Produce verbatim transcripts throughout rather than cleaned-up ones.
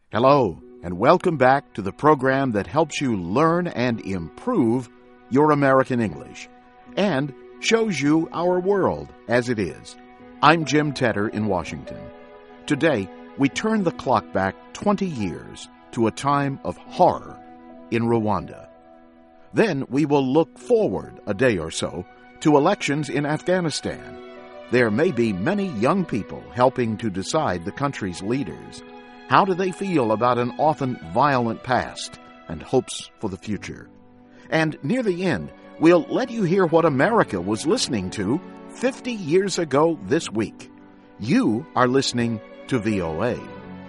Hello, and welcome back to the program that helps you learn and improve your American English and shows you our world as it is. I'm Jim Tedder in Washington. Today, we turn the clock back twenty years to a time of horror in Rwanda. Then we will look forward a day or so to elections in Afghanistan. There may be many young people helping to decide the country's leaders. How do they feel about an often violent past and hopes for the future? And near the end, we'll let you hear what America was listening to fifty years ago this week. You are listening to V O A.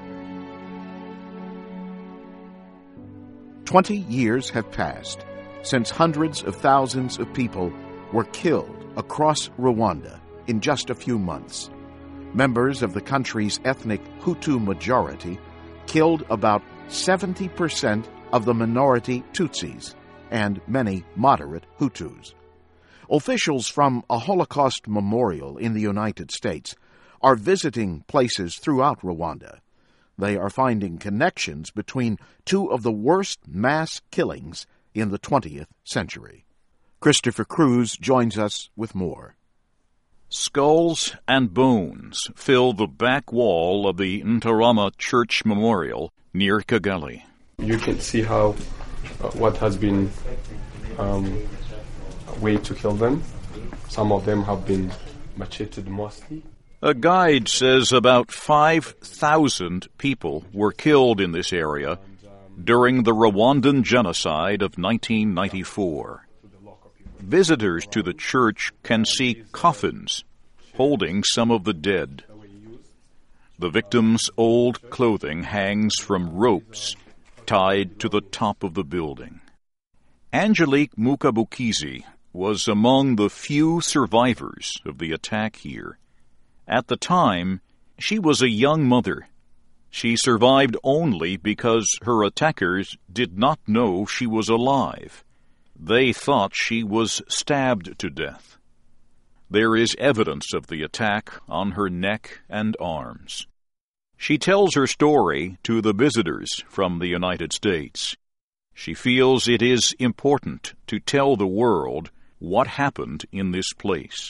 Twenty years have passed since hundreds of thousands of people were killed across Rwanda in just a few months. Members of the country's ethnic Hutu majority killed about seventy percent of the minority Tutsis and many moderate Hutus. Officials from a Holocaust memorial in the United States are visiting places throughout Rwanda. They are finding connections between two of the worst mass killings in the twentieth century. Christopher Cruz joins us with more. Skulls and bones fill the back wall of the Ntarama Church Memorial near Kigali. You can see how uh, what has been um, a way to kill them. Some of them have been macheted mostly. A guide says about five thousand people were killed in this area during the Rwandan genocide of nineteen ninety-four. Visitors to the church can see coffins holding some of the dead. The victims' old clothing hangs from ropes tied to the top of the building. Angelique Mukabukizi was among the few survivors of the attack here. At the time, she was a young mother. She survived only because her attackers did not know she was alive. They thought she was stabbed to death. There is evidence of the attack on her neck and arms. She tells her story to the visitors from the United States. She feels it is important to tell the world what happened in this place.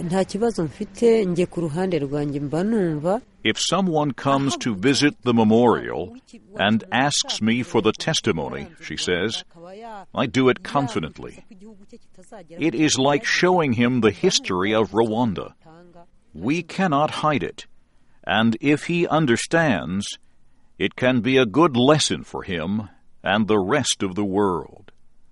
If someone comes to visit the memorial and asks me for the testimony, she says, I do it confidently. It is like showing him the history of Rwanda. We cannot hide it, and if he understands, it can be a good lesson for him and the rest of the world.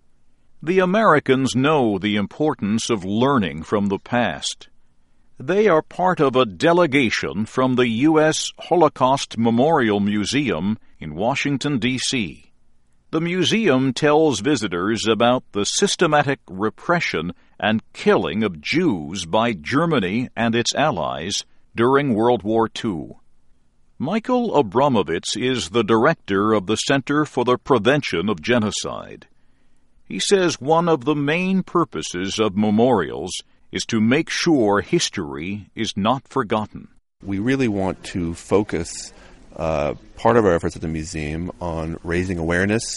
The Americans know the importance of learning from the past. They are part of a delegation from the U S Holocaust Memorial Museum in Washington, D C The museum tells visitors about the systematic repression and killing of Jews by Germany and its allies during World War Two. Michael Abramovitz is the director of the Center for the Prevention of Genocide. He says one of the main purposes of memorials is to make sure history is not forgotten. We really want to focus uh, part of our efforts at the museum on raising awareness,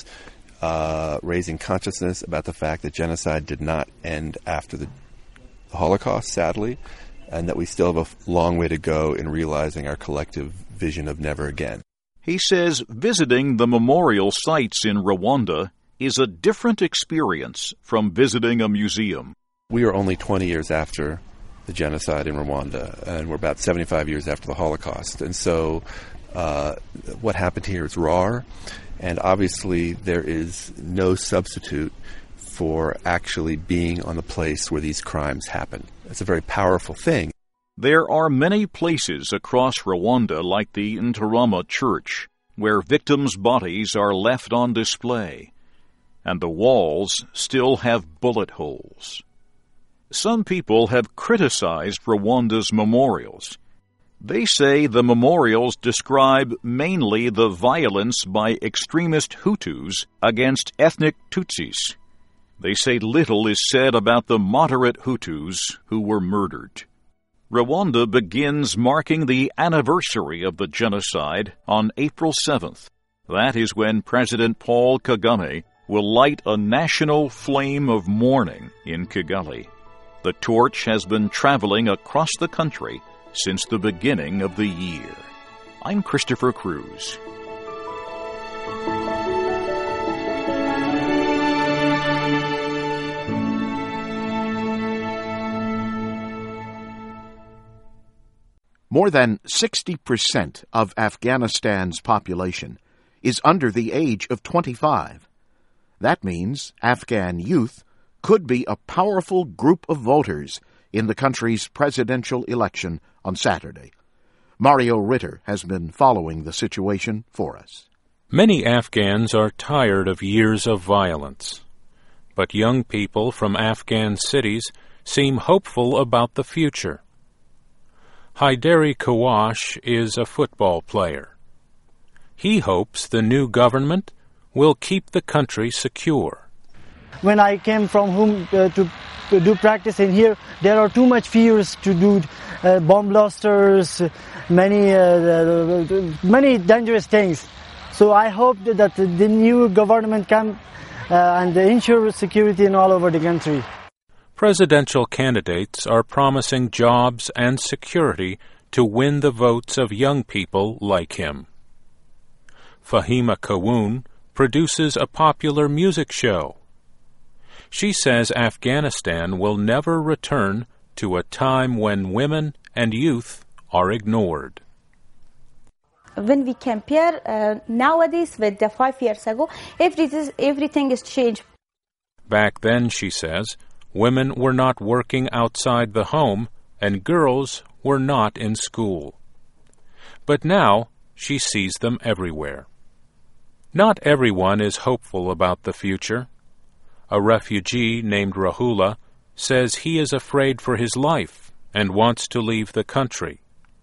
uh, raising consciousness about the fact that genocide did not end after the Holocaust, sadly, and that we still have a long way to go in realizing our collective vision of never again. He says visiting the memorial sites in Rwanda is a different experience from visiting a museum. We are only twenty years after the genocide in Rwanda, and we're about seventy-five years after the Holocaust. And so uh, what happened here is raw, and obviously there is no substitute for actually being on the place where these crimes happen. It's a very powerful thing. There are many places across Rwanda, like the Ntarama Church, where victims' bodies are left on display, and the walls still have bullet holes. Some people have criticized Rwanda's memorials. They say the memorials describe mainly the violence by extremist Hutus against ethnic Tutsis. They say little is said about the moderate Hutus who were murdered. Rwanda begins marking the anniversary of the genocide on April seventh. That is when President Paul Kagame will light a national flame of mourning in Kigali. The torch has been traveling across the country since the beginning of the year. I'm Christopher Cruz. More than sixty percent of Afghanistan's population is under the age of twenty-five. That means Afghan youth could be a powerful group of voters in the country's presidential election on Saturday. Mario Ritter has been following the situation for us. Many Afghans are tired of years of violence, but young people from Afghan cities seem hopeful about the future. Haidari Kawash is a football player. He hopes the new government will keep the country secure. When I came from home uh, to, to do practice in here, there are too much fears to do uh, bomb blasters, many uh, many dangerous things. So I hope that the new government can uh, and ensure security in all over the country. Presidential candidates are promising jobs and security to win the votes of young people like him. Fahima Kawun produces a popular music show. She says Afghanistan will never return to a time when women and youth are ignored. When we compare uh, nowadays with the five years ago, everything, everything is changed. Back then, she says, women were not working outside the home and girls were not in school. But now she sees them everywhere. Not everyone is hopeful about the future. A refugee named Rahula says he is afraid for his life and wants to leave the country.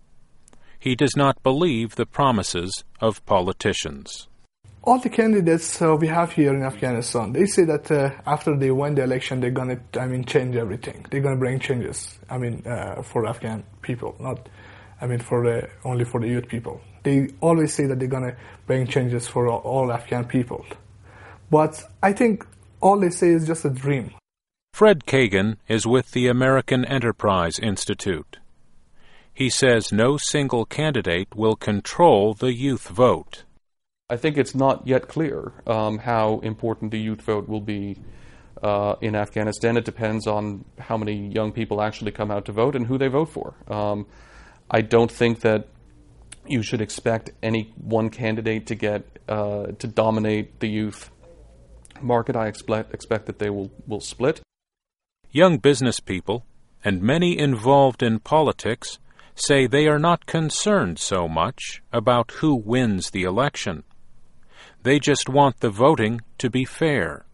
He does not believe the promises of politicians. All the candidates uh, we have here in Afghanistan, they say that uh, after they win the election, they're going to, I mean, change everything. They're going to bring changes, I mean, uh, for Afghan people, not, I mean, for the, only for the youth people. They always say that they're going to bring changes for all, all Afghan people. But I think all they say is just a dream. Fred Kagan is with the American Enterprise Institute. He says no single candidate will control the youth vote. I think it's not yet clear um, how important the youth vote will be uh, in Afghanistan. It depends on how many young people actually come out to vote and who they vote for. Um, I don't think that you should expect any one candidate to get uh, to dominate the youth market. I expect expect that they will, will split. Young business people and many involved in politics say they are not concerned so much about who wins the election. They just want the voting to be fair.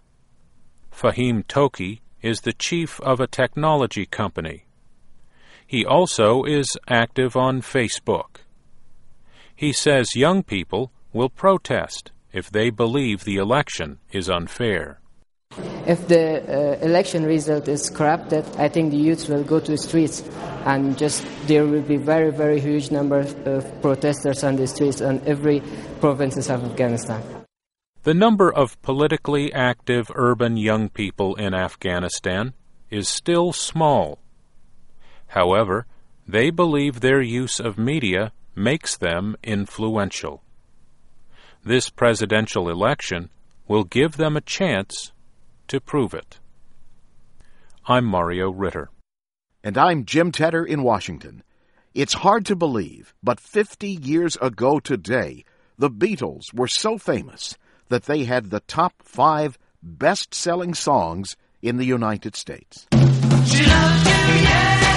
Fahim Toki is the chief of a technology company. He also is active on Facebook. He says young people will protest if they believe the election is unfair. If the uh, election result is corrupted, I think the youth will go to the streets and just there will be very, very huge number of protesters on the streets in every provinces of Afghanistan. The number of politically active urban young people in Afghanistan is still small. However, they believe their use of media makes them influential. This presidential election will give them a chance to prove it. I'm Mario Ritter. And I'm Jim Tedder in Washington. It's hard to believe, but fifty years ago today, the Beatles were so famous that they had the top five best-selling songs in the United States. She loves you, yeah.